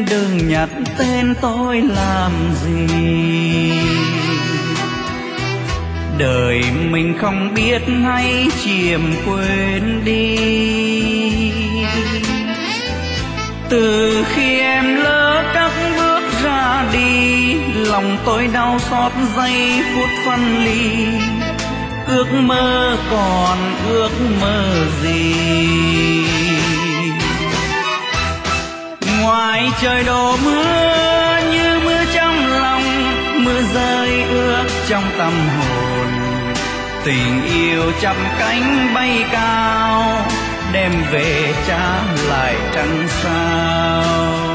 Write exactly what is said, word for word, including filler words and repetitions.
đừng nhắc tên tôi làm gì. Đời mình không biết hay chiêm quên đi. Từ khi em lỡ các bước ra đi, lòng tôi đau xót giây phút phân ly. Ước mơ còn ước mơ gì, ngoài trời đổ mưa như mưa trong lòng, mưa rơi ướt trong tâm hồn. Tình yêu chắp cánh bay cao, đem về trả lại trăng sao.